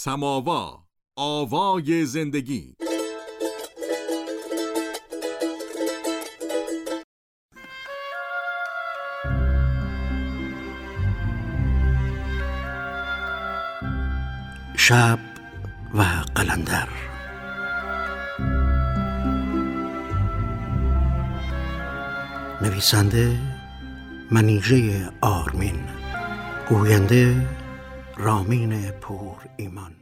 سماوا، آوای زندگی. شب و قلندر. نویسنده منیژه آرمین، گوینده رامین پور ایمان.